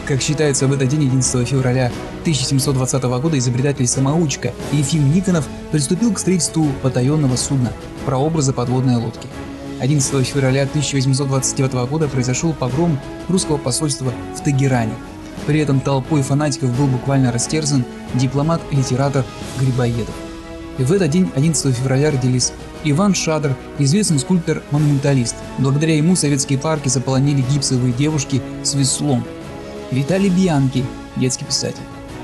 Как считается, в этот день, 11 февраля 1720 года, изобретатель-самоучка Ефим Никонов приступил к строительству потаенного судна – прообраза подводной лодки. 11 февраля 1829 года произошел погром русского посольства в Тегеране. При этом толпой фанатиков был буквально растерзан дипломат и литератор Грибоедов. И в этот день, 11 февраля, родились Иван Шадр, известный скульптор-монументалист. Благодаря ему советские парки заполонили гипсовые девушки с веслом. Виталий Бьянки, детский писатель.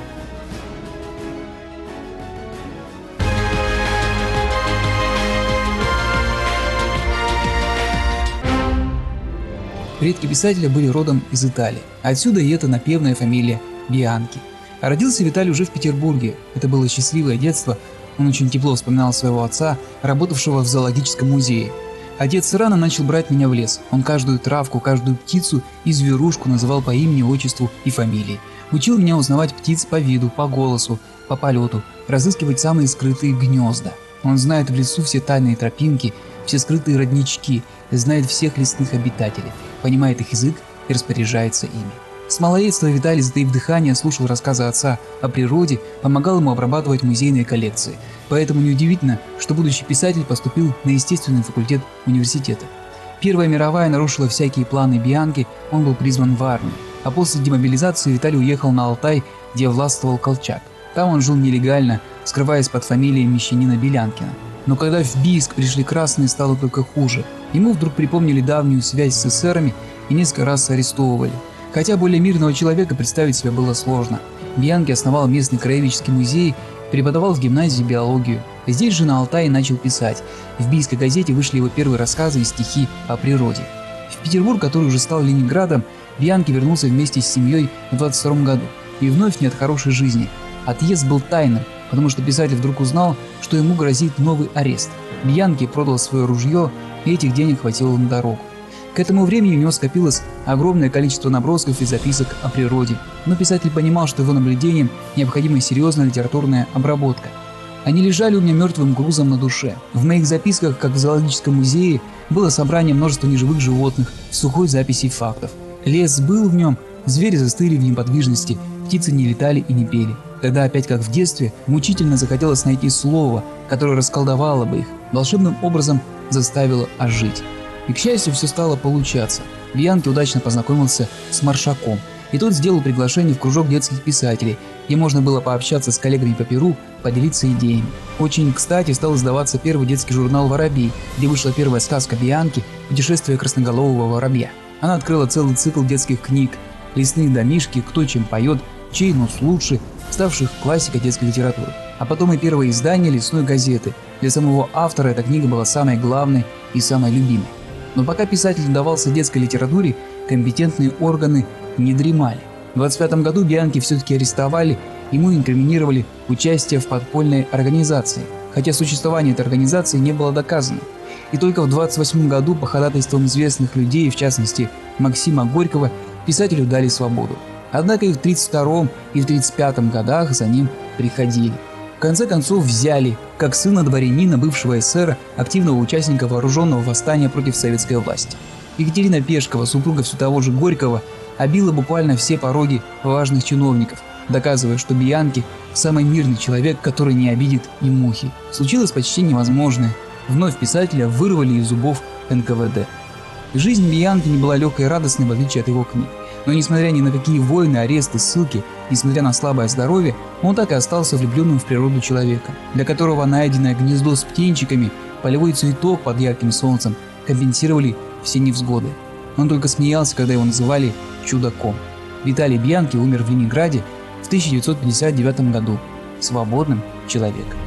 Предки писателя были родом из Италии. Отсюда и эта напевная фамилия Бьянки. А родился Виталий уже в Петербурге. Это было счастливое детство. Он очень тепло вспоминал своего отца, работавшего в зоологическом музее. Отец рано начал брать меня в лес. Он каждую травку, каждую птицу и зверушку называл по имени, отчеству и фамилии. Учил меня узнавать птиц по виду, по голосу, по полету, разыскивать самые скрытые гнезда. Он знает в лесу все тайные тропинки, все скрытые роднички, знает всех лесных обитателей, понимает их язык и распоряжается ими. С малолетства Виталий, затаив дыхание, слушал рассказы отца о природе, помогал ему обрабатывать музейные коллекции. Поэтому неудивительно, что будущий писатель поступил на естественный факультет университета. Первая мировая нарушила всякие планы Бьянки, он был призван в армию. А после демобилизации Виталий уехал на Алтай, где властвовал Колчак. Там он жил нелегально, скрываясь под фамилией мещанина Белянкина. Но когда в Бийск пришли красные, стало только хуже. Ему вдруг припомнили давнюю связь с эсерами и несколько раз арестовывали. Хотя более мирного человека представить себе было сложно. Бьянки основал местный краеведческий музей, преподавал в гимназии биологию. Здесь же на Алтае начал писать. В Бийской газете вышли его первые рассказы и стихи о природе. В Петербург, который уже стал Ленинградом, Бьянки вернулся вместе с семьей в 22 году. И вновь не от хорошей жизни. Отъезд был тайным, потому что писатель вдруг узнал, что ему грозит новый арест. Бьянки продал свое ружье, и этих денег хватило на дорогу. К этому времени у него скопилось огромное количество набросков и записок о природе, но писатель понимал, что его наблюдениям необходима серьезная литературная обработка. Они лежали у меня мертвым грузом на душе. В моих записках, как в зоологическом музее, было собрание множества неживых животных, сухой записей фактов. Лес был в нем, звери застыли в неподвижности, птицы не летали и не пели. Тогда опять, как в детстве, мучительно захотелось найти слово, которое расколдовало бы их, волшебным образом заставило ожить. И, к счастью, все стало получаться. Бьянки удачно познакомился с Маршаком, и тот сделал приглашение в кружок детских писателей, где можно было пообщаться с коллегами по перу, поделиться идеями. Очень кстати стал издаваться первый детский журнал «Воробей», где вышла первая сказка Бьянки «Путешествие красноголового воробья». Она открыла целый цикл детских книг «Лесные домишки», «Кто чем поет», «Чей нос лучше», ставших классикой детской литературы. А потом и первое издание «Лесной газеты». Для самого автора эта книга была самой главной и самой любимой. Но пока писатель давался детской литературе, компетентные органы не дремали. В 1925 году Бьянки все-таки арестовали, ему инкриминировали участие в подпольной организации, хотя существование этой организации не было доказано. И только в 1928 году по ходатайствам известных людей, в частности Максима Горького, писателю дали свободу. Однако и в 1932 и в 1935 годах за ним приходили. В конце концов взяли, как сына дворянина, бывшего эсера, активного участника вооруженного восстания против советской власти. Екатерина Пешкова, супруга все того же Горького, обила буквально все пороги важных чиновников, доказывая, что Бьянки – самый мирный человек, который не обидит и мухи. Случилось почти невозможное. Вновь писателя вырвали из зубов НКВД. Жизнь Бьянки не была легкой и радостной, в отличие от его книг. Но несмотря ни на какие войны, аресты, ссылки, несмотря на слабое здоровье, он так и остался влюбленным в природу человека, для которого найденное гнездо с птенчиками, полевой цветок под ярким солнцем компенсировали все невзгоды. Он только смеялся, когда его называли чудаком. Виталий Бьянки умер в Ленинграде в 1959 году, свободным человеком.